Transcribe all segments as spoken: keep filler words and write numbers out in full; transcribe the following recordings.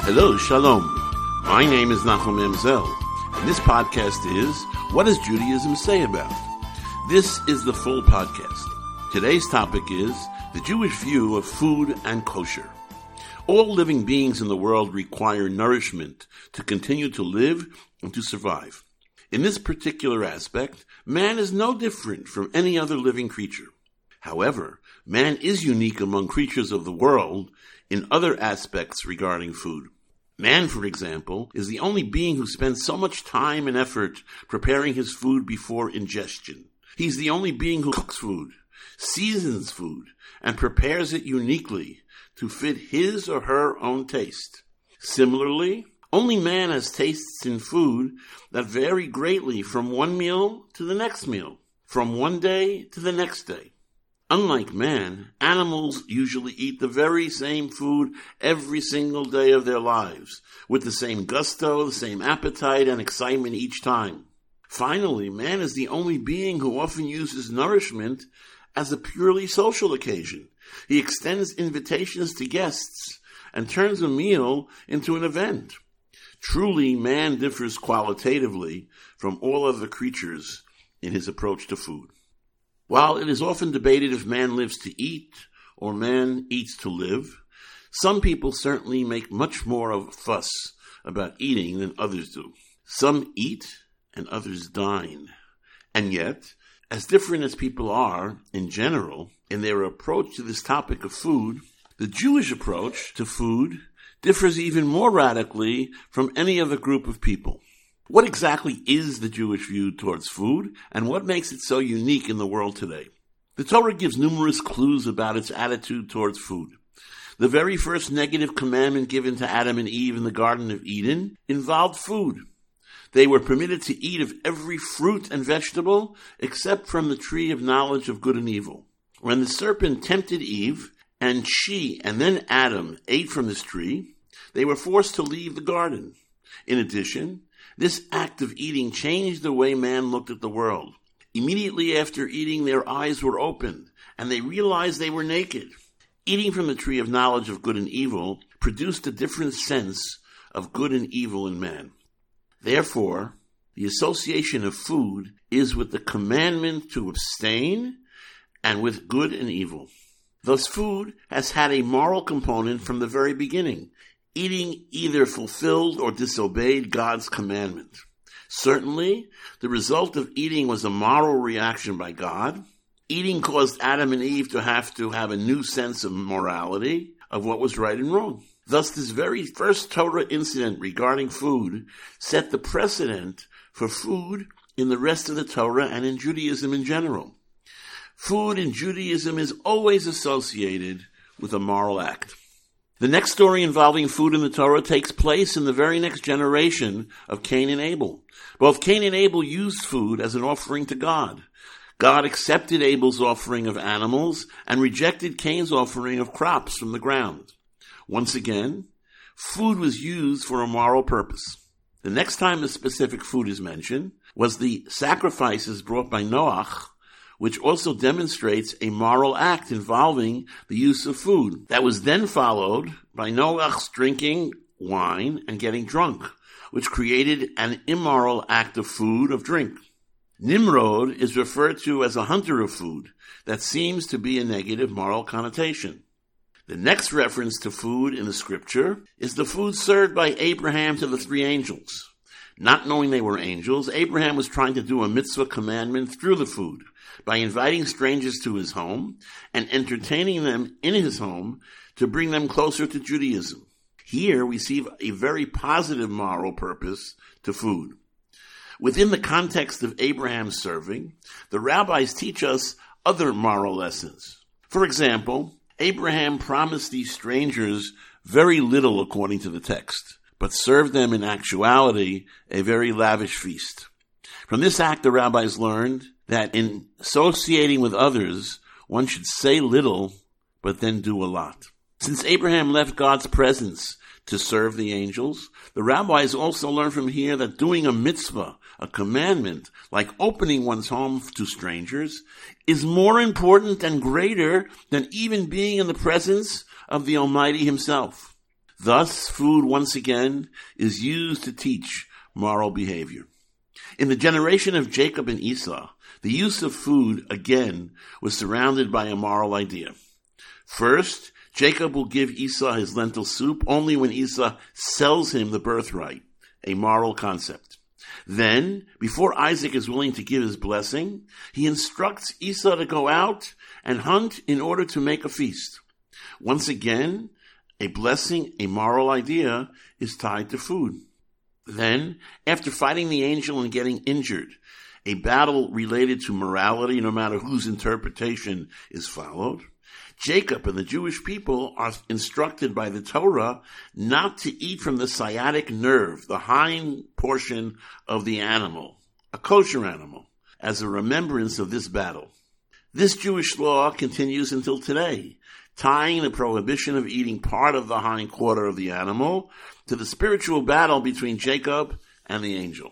Hello, Shalom. My name is Nachum Emzel, and this podcast is What Does Judaism Say About? This is the full podcast. Today's topic is the Jewish view of food and kosher. All living beings in the world require nourishment to continue to live and to survive. In this particular aspect, man is no different from any other living creature. However, man is unique among creatures of the world in other aspects regarding food. Man, for example, is the only being who spends so much time and effort preparing his food before ingestion. He's the only being who cooks food, seasons food, and prepares it uniquely to fit his or her own taste. Similarly, only man has tastes in food that vary greatly from one meal to the next meal, from one day to the next day. Unlike man, animals usually eat the very same food every single day of their lives, with the same gusto, the same appetite, and excitement each time. Finally, man is the only being who often uses nourishment as a purely social occasion. He extends invitations to guests and turns a meal into an event. Truly, man differs qualitatively from all other creatures in his approach to food. While it is often debated if man lives to eat or man eats to live, some people certainly make much more of a fuss about eating than others do. Some eat and others dine. And yet, as different as people are, in general, in their approach to this topic of food, the Jewish approach to food differs even more radically from any other group of people. What exactly is the Jewish view towards food, and what makes it so unique in the world today? The Torah gives numerous clues about its attitude towards food. The very first negative commandment given to Adam and Eve in the Garden of Eden involved food. They were permitted to eat of every fruit and vegetable except from the tree of knowledge of good and evil. When the serpent tempted Eve, and she and then Adam ate from this tree, they were forced to leave the garden. In addition, this act of eating changed the way man looked at the world. Immediately after eating, their eyes were opened, and they realized they were naked. Eating from the tree of knowledge of good and evil produced a different sense of good and evil in man. Therefore, the association of food is with the commandment to abstain and with good and evil. Thus, food has had a moral component from the very beginning. Eating either fulfilled or disobeyed God's commandment. Certainly, the result of eating was a moral reaction by God. Eating caused Adam and Eve to have to have a new sense of morality, of what was right and wrong. Thus, this very first Torah incident regarding food set the precedent for food in the rest of the Torah and in Judaism in general. Food in Judaism is always associated with a moral act. The next story involving food in the Torah takes place in the very next generation of Cain and Abel. Both Cain and Abel used food as an offering to God. God accepted Abel's offering of animals and rejected Cain's offering of crops from the ground. Once again, food was used for a moral purpose. The next time a specific food is mentioned was the sacrifices brought by Noach, which also demonstrates a moral act involving the use of food. That was then followed by Noach's drinking wine and getting drunk, which created an immoral act of food, of drink. Nimrod is referred to as a hunter of food. That seems to be a negative moral connotation. The next reference to food in the scripture is the food served by Abraham to the three angels. Not knowing they were angels, Abraham was trying to do a mitzvah commandment through the food, by inviting strangers to his home and entertaining them in his home to bring them closer to Judaism. Here we see a very positive moral purpose to food. Within the context of Abraham's serving, the rabbis teach us other moral lessons. For example, Abraham promised these strangers very little according to the text, but served them in actuality a very lavish feast. From this act, the rabbis learned that in associating with others, one should say little, but then do a lot. Since Abraham left God's presence to serve the angels, the rabbis also learn from here that doing a mitzvah, a commandment, like opening one's home to strangers, is more important and greater than even being in the presence of the Almighty himself. Thus, food once again is used to teach moral behavior. In the generation of Jacob and Esau, the use of food again was surrounded by a moral idea. First, Jacob will give Esau his lentil soup only when Esau sells him the birthright, a moral concept. Then, before Isaac is willing to give his blessing, he instructs Esau to go out and hunt in order to make a feast. Once again, a blessing, a moral idea, is tied to food. Then, after fighting the angel and getting injured, a battle related to morality, no matter whose interpretation is followed, Jacob and the Jewish people are instructed by the Torah not to eat from the sciatic nerve, the hind portion of the animal, a kosher animal, as a remembrance of this battle. This Jewish law continues until today, tying the prohibition of eating part of the hind quarter of the animal to the spiritual battle between Jacob and the angel.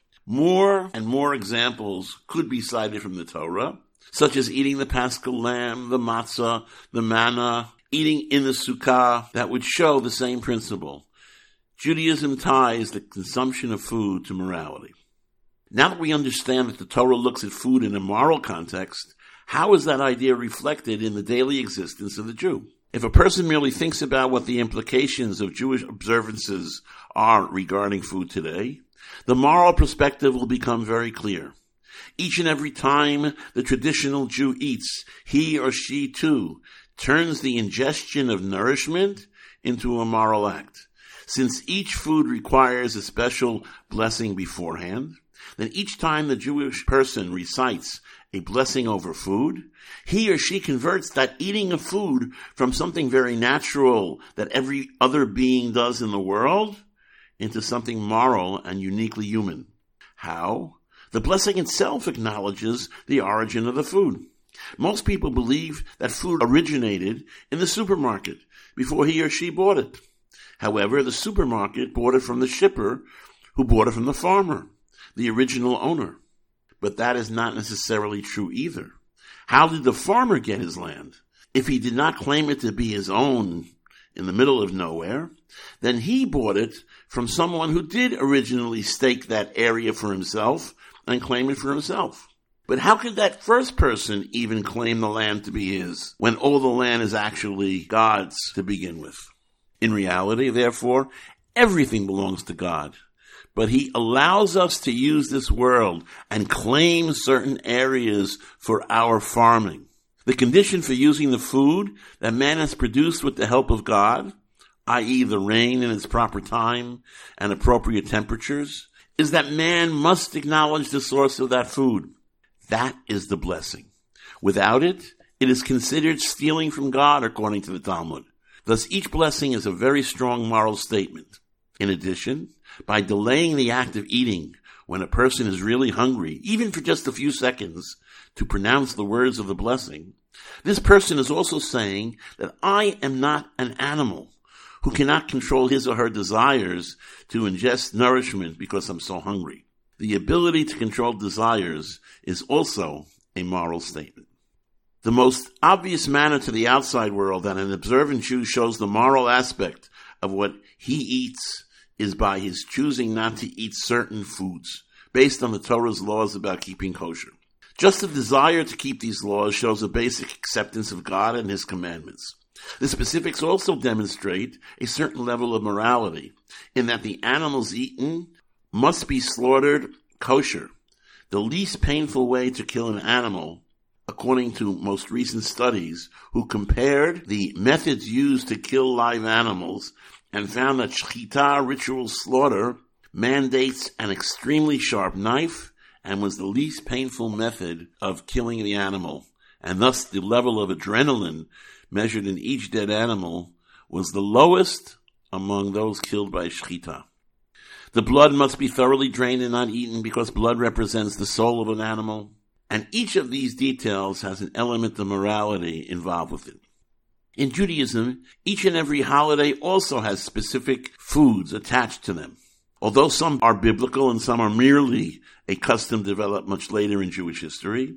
More and more examples could be cited from the Torah, such as eating the paschal lamb, the matzah, the manna, eating in the sukkah, that would show the same principle. Judaism ties the consumption of food to morality. Now that we understand that the Torah looks at food in a moral context, how is that idea reflected in the daily existence of the Jew? If a person merely thinks about what the implications of Jewish observances are regarding food today, the moral perspective will become very clear. Each and every time the traditional Jew eats, he or she too turns the ingestion of nourishment into a moral act. Since each food requires a special blessing beforehand, then each time the Jewish person recites a blessing over food, he or she converts that eating of food from something very natural that every other being does in the world into something moral and uniquely human. How? The blessing itself acknowledges the origin of the food. Most people believe that food originated in the supermarket before he or she bought it. However, the supermarket bought it from the shipper who bought it from the farmer, the original owner. But that is not necessarily true either. How did the farmer get his land? If he did not claim it to be his own in the middle of nowhere, then he bought it from someone who did originally stake that area for himself and claim it for himself. But how could that first person even claim the land to be his when all the land is actually God's to begin with? In reality, therefore, everything belongs to God. But he allows us to use this world and claim certain areas for our farming. The condition for using the food that man has produced with the help of God, that is the rain in its proper time and appropriate temperatures, is that man must acknowledge the source of that food. That is the blessing. Without it, it is considered stealing from God, according to the Talmud. Thus, each blessing is a very strong moral statement. In addition, by delaying the act of eating when a person is really hungry, even for just a few seconds, to pronounce the words of the blessing, this person is also saying that I am not an animal who cannot control his or her desires to ingest nourishment because I'm so hungry. The ability to control desires is also a moral statement. The most obvious manner to the outside world that an observant Jew shows the moral aspect of what he eats is by his choosing not to eat certain foods, based on the Torah's laws about keeping kosher. Just the desire to keep these laws shows a basic acceptance of God and his commandments. The specifics also demonstrate a certain level of morality, in that the animals eaten must be slaughtered kosher. The least painful way to kill an animal, according to most recent studies, who compared the methods used to kill live animals and found that shechita, ritual slaughter, mandates an extremely sharp knife and was the least painful method of killing the animal. And thus the level of adrenaline measured in each dead animal was the lowest among those killed by shechita. The blood must be thoroughly drained and not eaten because blood represents the soul of an animal. And each of these details has an element of morality involved with it. In Judaism, each and every holiday also has specific foods attached to them. Although some are biblical and some are merely a custom developed much later in Jewish history,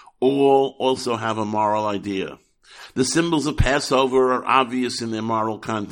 all also have a moral idea. The symbols of Passover are obvious in their moral content.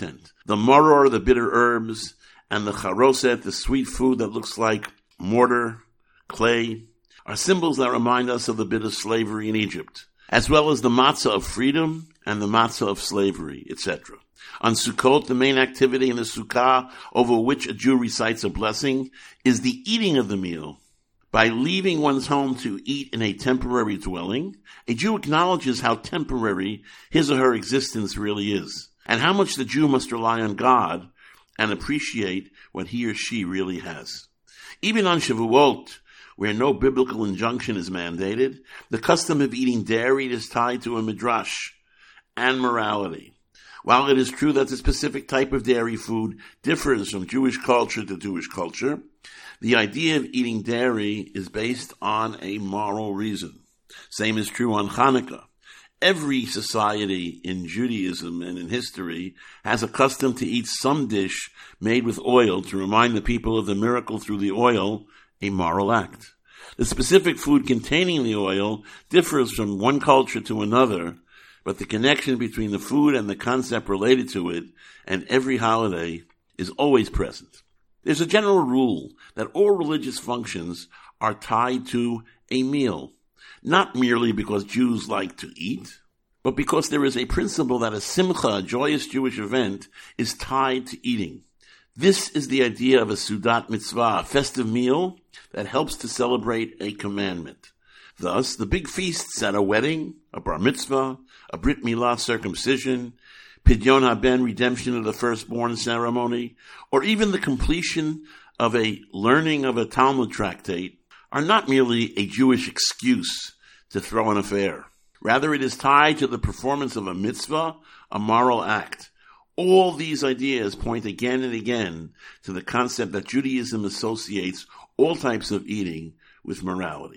The maror, the bitter herbs, and the charoset, the sweet food that looks like mortar, clay, are symbols that remind us of the bitter slavery in Egypt, as well as the matzah of freedom and the matzah of slavery, et cetera. On Sukkot, the main activity in the Sukkah over which a Jew recites a blessing is the eating of the meal. By leaving one's home to eat in a temporary dwelling, a Jew acknowledges how temporary his or her existence really is, and how much the Jew must rely on God and appreciate what he or she really has. Even on Shavuot, where no biblical injunction is mandated, the custom of eating dairy is tied to a midrash and morality. While it is true that the specific type of dairy food differs from Jewish culture to Jewish culture, the idea of eating dairy is based on a moral reason. Same is true on Hanukkah. Every society in Judaism and in history has a custom to eat some dish made with oil to remind the people of the miracle through the oil, a moral act. The specific food containing the oil differs from one culture to another, but the connection between the food and the concept related to it and every holiday is always present. There's a general rule that all religious functions are tied to a meal, not merely because Jews like to eat, but because there is a principle that a simcha, a joyous Jewish event, is tied to eating. This is the idea of a Sudat mitzvah, a festive meal that helps to celebrate a commandment. Thus, the big feasts at a wedding, a bar mitzvah, a brit milah circumcision, Pidyon haben, redemption of the firstborn ceremony, or even the completion of a learning of a Talmud tractate, are not merely a Jewish excuse to throw an affair. Rather, it is tied to the performance of a mitzvah, a moral act. All these ideas point again and again to the concept that Judaism associates all types of eating with morality.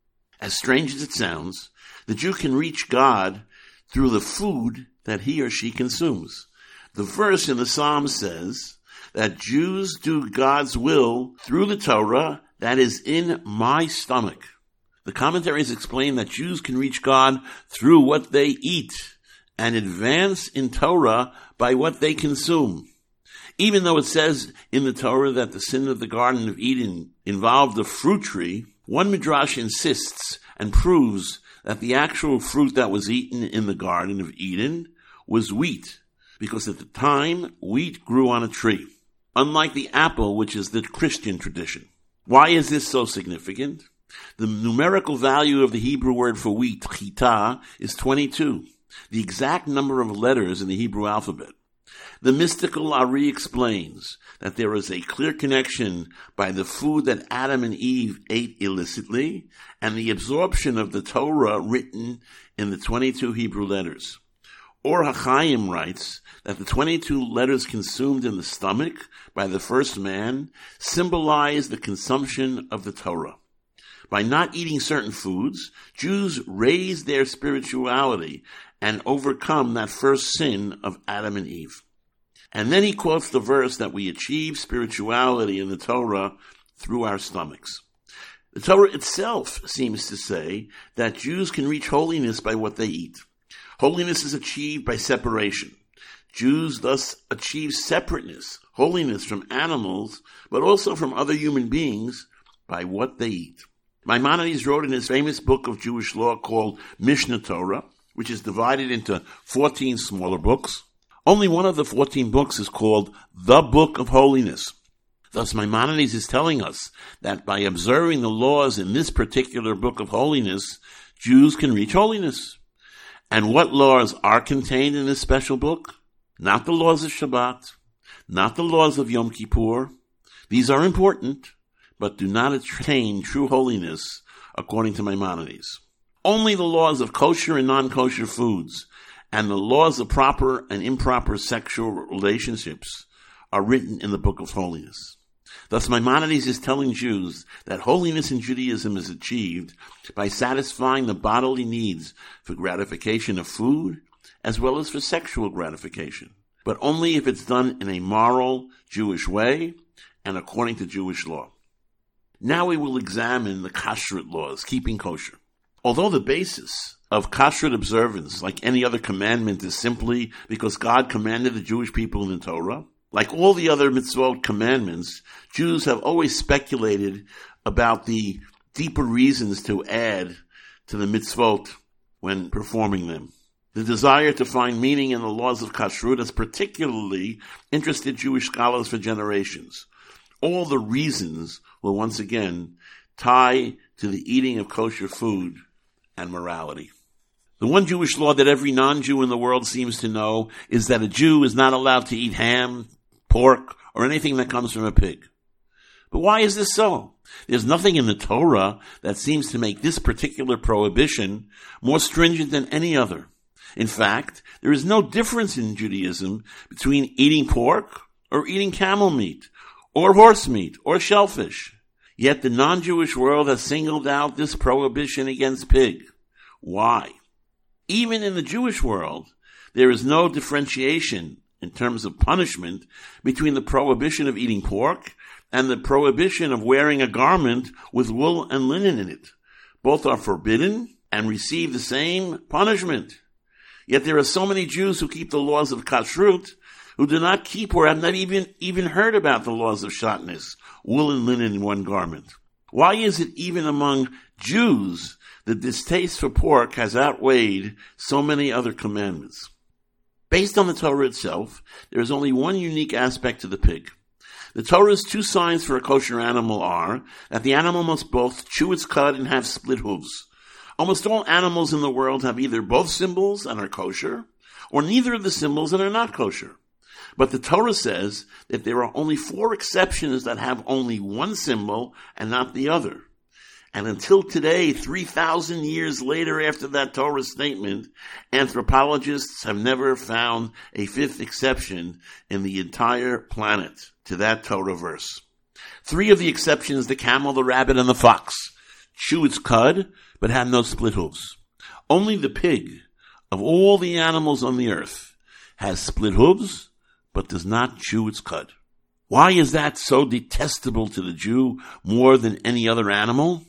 As strange as it sounds, the Jew can reach God through the food that he or she consumes. The verse in the Psalm says that Jews do God's will through the Torah that is in my stomach. The commentaries explain that Jews can reach God through what they eat and advance in Torah by what they consume. Even though it says in the Torah that the sin of the Garden of Eden involved the fruit tree, one midrash insists and proves that the actual fruit that was eaten in the Garden of Eden was wheat, because at the time, wheat grew on a tree, unlike the apple, which is the Christian tradition. Why is this so significant? The numerical value of the Hebrew word for wheat, chita, is twenty-two, the exact number of letters in the Hebrew alphabet. The mystical Ari explains that there is a clear connection by the food that Adam and Eve ate illicitly and the absorption of the Torah written in the twenty-two Hebrew letters. Or HaChaim writes that the twenty-two letters consumed in the stomach by the first man symbolize the consumption of the Torah. By not eating certain foods, Jews raise their spirituality and overcome that first sin of Adam and Eve. And then he quotes the verse that we achieve spirituality in the Torah through our stomachs. The Torah itself seems to say that Jews can reach holiness by what they eat. Holiness is achieved by separation. Jews thus achieve separateness, holiness from animals, but also from other human beings by what they eat. Maimonides wrote in his famous book of Jewish law called Mishnah Torah, which is divided into fourteen smaller books. Only one of the fourteen books is called the Book of Holiness. Thus, Maimonides is telling us that by observing the laws in this particular Book of Holiness, Jews can reach holiness. And what laws are contained in this special book? Not the laws of Shabbat, not the laws of Yom Kippur. These are important, but do not attain true holiness according to Maimonides. Only the laws of kosher and non-kosher foods and the laws of proper and improper sexual relationships are written in the Book of Holiness. Thus, Maimonides is telling Jews that holiness in Judaism is achieved by satisfying the bodily needs for gratification of food as well as for sexual gratification, but only if it's done in a moral Jewish way and according to Jewish law. Now we will examine the kashrut laws, keeping kosher. Although the basis of kashrut observance, like any other commandment, is simply because God commanded the Jewish people in the Torah? Like all the other mitzvot commandments, Jews have always speculated about the deeper reasons to add to the mitzvot when performing them. The desire to find meaning in the laws of kashrut has particularly interested Jewish scholars for generations. All the reasons will once again tie to the eating of kosher food and morality. The one Jewish law that every non-Jew in the world seems to know is that a Jew is not allowed to eat ham, pork, or anything that comes from a pig. But why is this so? There's nothing in the Torah that seems to make this particular prohibition more stringent than any other. In fact, there is no difference in Judaism between eating pork or eating camel meat or horse meat or shellfish. Yet the non-Jewish world has singled out this prohibition against pig. Why? Even in the Jewish world, there is no differentiation in terms of punishment between the prohibition of eating pork and the prohibition of wearing a garment with wool and linen in it. Both are forbidden and receive the same punishment. Yet there are so many Jews who keep the laws of kashrut who do not keep or have not even, even heard about the laws of shatnez, wool and linen in one garment. Why is it even among Jews the distaste for pork has outweighed so many other commandments? Based on the Torah itself, there is only one unique aspect to the pig. The Torah's two signs for a kosher animal are that the animal must both chew its cud and have split hooves. Almost all animals in the world have either both symbols and are kosher, or neither of the symbols and are not kosher. But the Torah says that there are only four exceptions that have only one symbol and not the other. And until today, three thousand years later after that Torah statement, anthropologists have never found a fifth exception in the entire planet to that Torah verse. Three of the exceptions, the camel, the rabbit, and the fox, chew its cud, but have no split hooves. Only the pig, of all the animals on the earth, has split hooves, but does not chew its cud. Why is that so detestable to the Jew more than any other animal?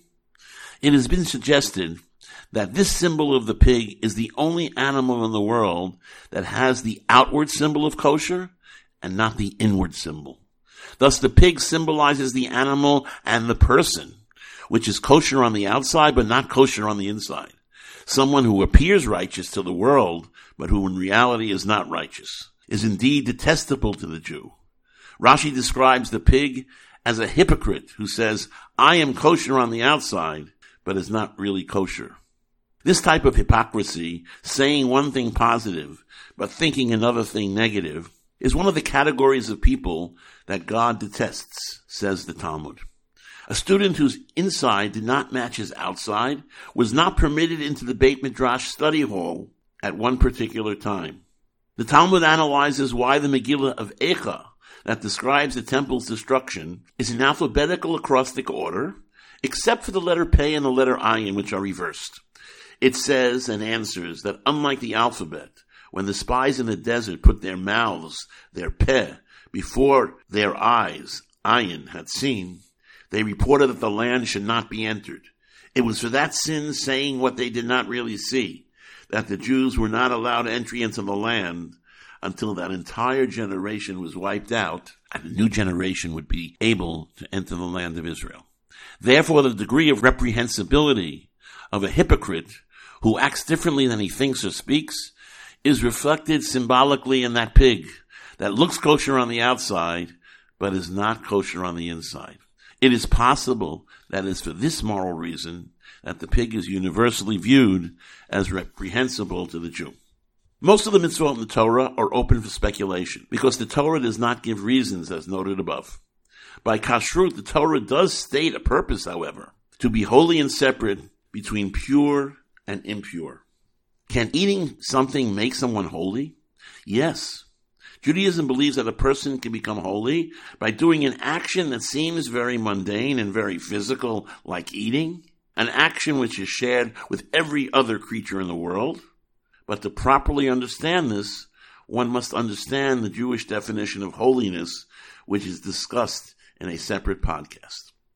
It has been suggested that this symbol of the pig is the only animal in the world that has the outward symbol of kosher and not the inward symbol. Thus, the pig symbolizes the animal and the person, which is kosher on the outside but not kosher on the inside. Someone who appears righteous to the world, but who in reality is not righteous, is indeed detestable to the Jew. Rashi describes the pig as a hypocrite who says, "I am kosher on the outside," but is not really kosher. This type of hypocrisy, saying one thing positive, but thinking another thing negative, is one of the categories of people that God detests, says the Talmud. A student whose inside did not match his outside was not permitted into the Beit Midrash study hall at one particular time. The Talmud analyzes why the Megillah of Echa, that describes the temple's destruction, is in alphabetical acrostic order, except for the letter Pei and the letter Ayin, which are reversed. It says and answers that unlike the alphabet, when the spies in the desert put their mouths, their Peh, before their eyes, Ayin, had seen, they reported that the land should not be entered. It was for that sin, saying what they did not really see, that the Jews were not allowed entry into the land until that entire generation was wiped out and a new generation would be able to enter the land of Israel. Therefore, the degree of reprehensibility of a hypocrite who acts differently than he thinks or speaks is reflected symbolically in that pig that looks kosher on the outside but is not kosher on the inside. It is possible that it is for this moral reason that the pig is universally viewed as reprehensible to the Jew. Most of the mitzvot in the Torah are open for speculation because the Torah does not give reasons as noted above. By kashrut, the Torah does state a purpose, however, to be holy and separate between pure and impure. Can eating something make someone holy? Yes. Judaism believes that a person can become holy by doing an action that seems very mundane and very physical, like eating, an action which is shared with every other creature in the world. But to properly understand this, one must understand the Jewish definition of holiness, which is discussed in a separate podcast.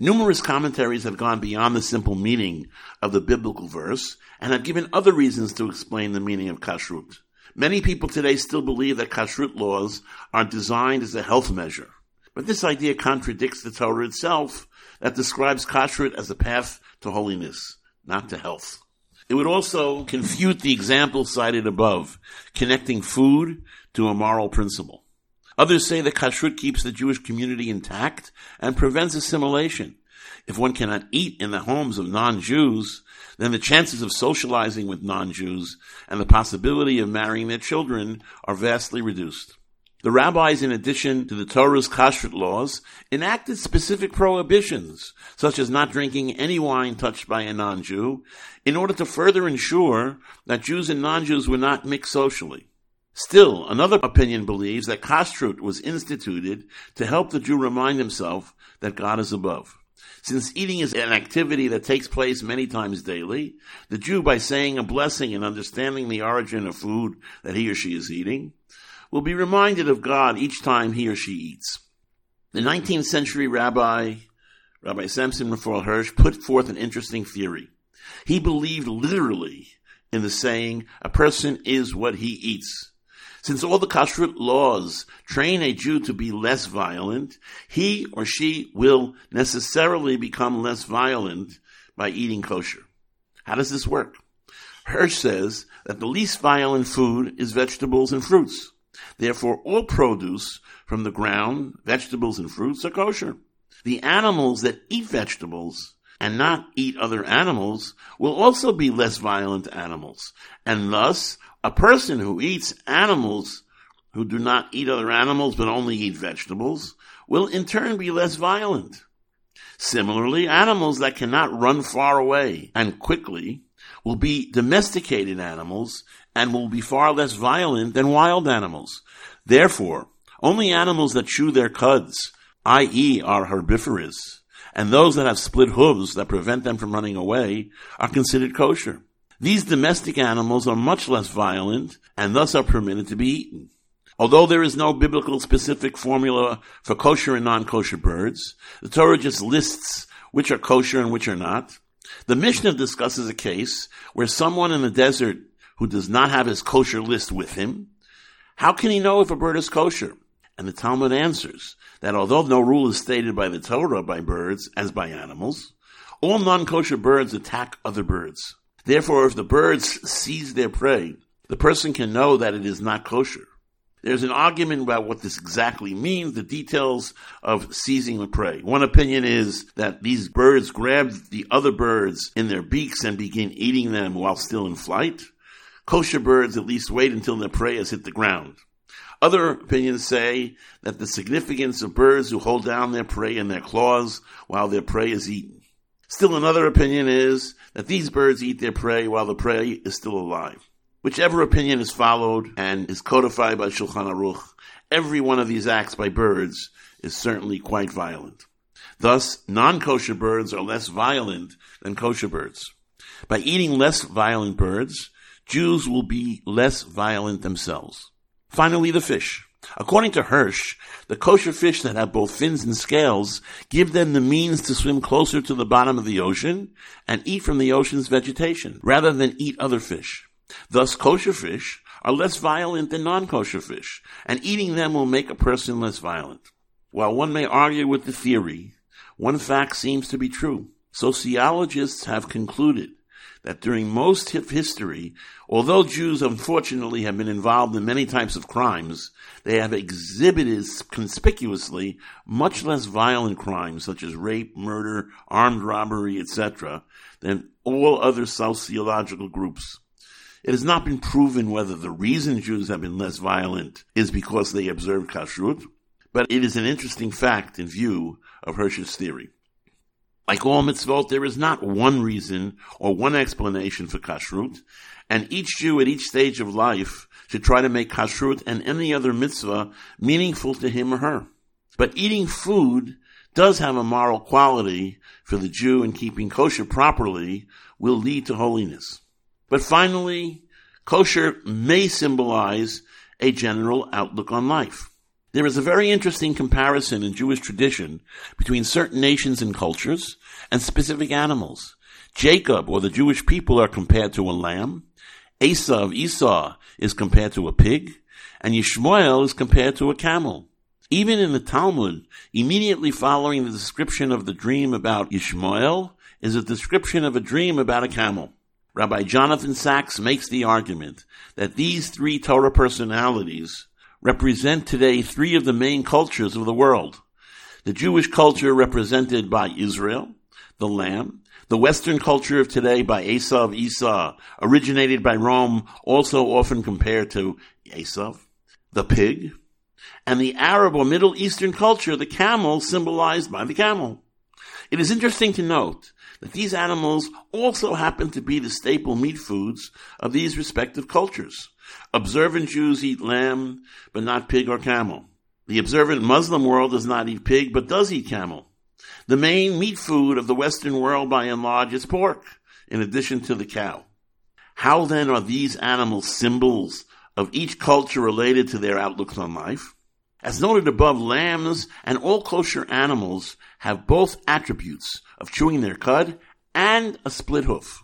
Numerous commentaries have gone beyond the simple meaning of the biblical verse and have given other reasons to explain the meaning of kashrut. Many people today still believe that kashrut laws are designed as a health measure. But this idea contradicts the Torah itself that describes kashrut as a path to holiness, not to health. It would also confute the example cited above, connecting food to a moral principle. Others say that kashrut keeps the Jewish community intact and prevents assimilation. If one cannot eat in the homes of non-Jews, then the chances of socializing with non-Jews and the possibility of marrying their children are vastly reduced. The rabbis, in addition to the Torah's kashrut laws, enacted specific prohibitions, such as not drinking any wine touched by a non-Jew, in order to further ensure that Jews and non-Jews would not mix socially. Still, another opinion believes that kashrut was instituted to help the Jew remind himself that God is above. Since eating is an activity that takes place many times daily, the Jew, by saying a blessing and understanding the origin of food that he or she is eating, will be reminded of God each time he or she eats. The nineteenth century rabbi, Rabbi Samson Raphael Hirsch, put forth an interesting theory. He believed literally in the saying, a person is what he eats. Since all the kashrut laws train a Jew to be less violent, he or she will necessarily become less violent by eating kosher. How does this work? Hirsch says that the least violent food is vegetables and fruits. Therefore, all produce from the ground, vegetables and fruits, are kosher. The animals that eat vegetables and not eat other animals will also be less violent animals. And thus, a person who eats animals who do not eat other animals but only eat vegetables will in turn be less violent. Similarly, animals that cannot run far away and quickly will be domesticated animals and will be far less violent than wild animals. Therefore, only animals that chew their cuds, that is are herbivorous, and those that have split hooves that prevent them from running away are considered kosher. These domestic animals are much less violent and thus are permitted to be eaten. Although there is no biblical specific formula for kosher and non-kosher birds, the Torah just lists which are kosher and which are not. The Mishnah discusses a case where someone in the desert who does not have his kosher list with him, how can he know if a bird is kosher? And the Talmud answers that although no rule is stated by the Torah by birds as by animals, all non-kosher birds attack other birds. Therefore, if the birds seize their prey, the person can know that it is not kosher. There's an argument about what this exactly means, the details of seizing the prey. One opinion is that these birds grab the other birds in their beaks and begin eating them while still in flight. Kosher birds at least wait until their prey has hit the ground. Other opinions say that the significance of birds who hold down their prey in their claws while their prey is eaten. Still another opinion is that these birds eat their prey while the prey is still alive. Whichever opinion is followed and is codified by Shulchan Aruch, every one of these acts by birds is certainly quite violent. Thus, non-kosher birds are less violent than kosher birds. By eating less violent birds, Jews will be less violent themselves. Finally, the fish. According to Hirsch, the kosher fish that have both fins and scales give them the means to swim closer to the bottom of the ocean and eat from the ocean's vegetation, rather than eat other fish. Thus, kosher fish are less violent than non-kosher fish, and eating them will make a person less violent. While one may argue with the theory, one fact seems to be true. Sociologists have concluded that during most of history, although Jews unfortunately have been involved in many types of crimes, they have exhibited conspicuously much less violent crimes such as rape, murder, armed robbery, et cetera, than all other sociological groups. It has not been proven whether the reason Jews have been less violent is because they observe kashrut, but it is an interesting fact in view of Hirsch's theory. Like all mitzvot, there is not one reason or one explanation for kashrut, and each Jew at each stage of life should try to make kashrut and any other mitzvah meaningful to him or her. But eating food does have a moral quality for the Jew, and keeping kosher properly will lead to holiness. But finally, kosher may symbolize a general outlook on life. There is a very interesting comparison in Jewish tradition between certain nations and cultures and specific animals. Jacob, or the Jewish people, are compared to a lamb. Esav, Esau, is compared to a pig. And Yishmael is compared to a camel. Even in the Talmud, immediately following the description of the dream about Yishmael is a description of a dream about a camel. Rabbi Jonathan Sacks makes the argument that these three Torah personalities represent today three of the main cultures of the world. The Jewish culture represented by Israel, the lamb, the Western culture of today by Esav, Esau, originated by Rome, also often compared to Esav, the pig, and the Arab or Middle Eastern culture, the camel, symbolized by the camel. It is interesting to note that these animals also happen to be the staple meat foods of these respective cultures. Observant Jews eat lamb, but not pig or camel. The observant Muslim world does not eat pig, but does eat camel. The main meat food of the Western world, by and large, is pork, in addition to the cow. How then are these animals symbols of each culture related to their outlooks on life? As noted above, lambs and all kosher animals have both attributes of chewing their cud and a split hoof.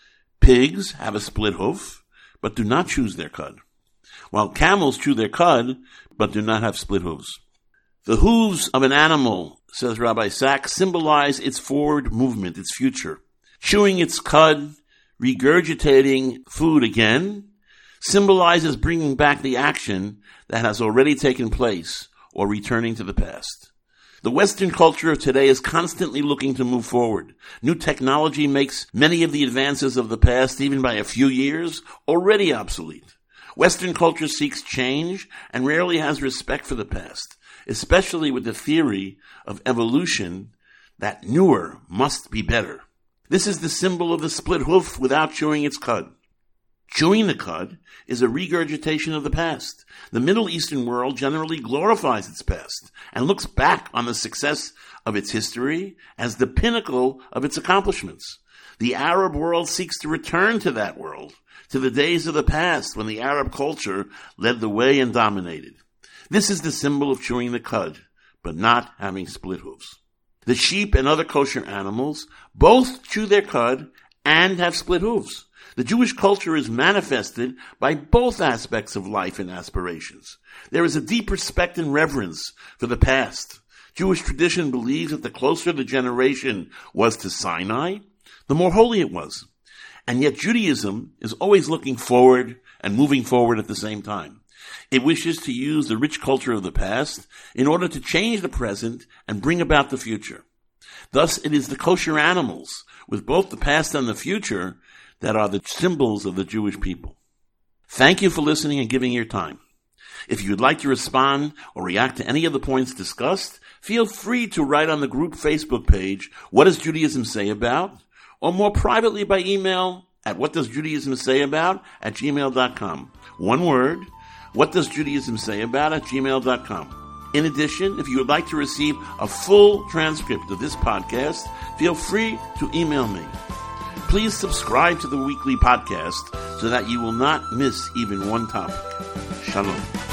Pigs have a split hoof, but do not chew their cud, while camels chew their cud, but do not have split hooves. The hooves of an animal, says Rabbi Sacks, symbolize its forward movement, its future. Chewing its cud, regurgitating food again, symbolizes bringing back the action that has already taken place or returning to the past. The Western culture of today is constantly looking to move forward. New technology makes many of the advances of the past, even by a few years, already obsolete. Western culture seeks change and rarely has respect for the past, especially with the theory of evolution that newer must be better. This is the symbol of the split hoof without chewing its cud. Chewing the cud is a regurgitation of the past. The Middle Eastern world generally glorifies its past and looks back on the success of its history as the pinnacle of its accomplishments. The Arab world seeks to return to that world, to the days of the past when the Arab culture led the way and dominated. This is the symbol of chewing the cud, but not having split hooves. The sheep and other kosher animals both chew their cud and have split hooves. The Jewish culture is manifested by both aspects of life and aspirations. There is a deep respect and reverence for the past. Jewish tradition believes that the closer the generation was to Sinai, the more holy it was. And yet Judaism is always looking forward and moving forward at the same time. It wishes to use the rich culture of the past in order to change the present and bring about the future. Thus, it is the kosher animals, with both the past and the future, that are the symbols of the Jewish people. Thank you for listening and giving your time. If you would like to respond or react to any of the points discussed, feel free to write on the group Facebook page, What Does Judaism Say About? Or more privately by email at whatdoesjudaismsayabout at gmail dot com. One word, whatdoesjudaismsayabout at gmail dot com. In addition, if you would like to receive a full transcript of this podcast, feel free to email me. Please subscribe to the weekly podcast so that you will not miss even one topic. Shalom.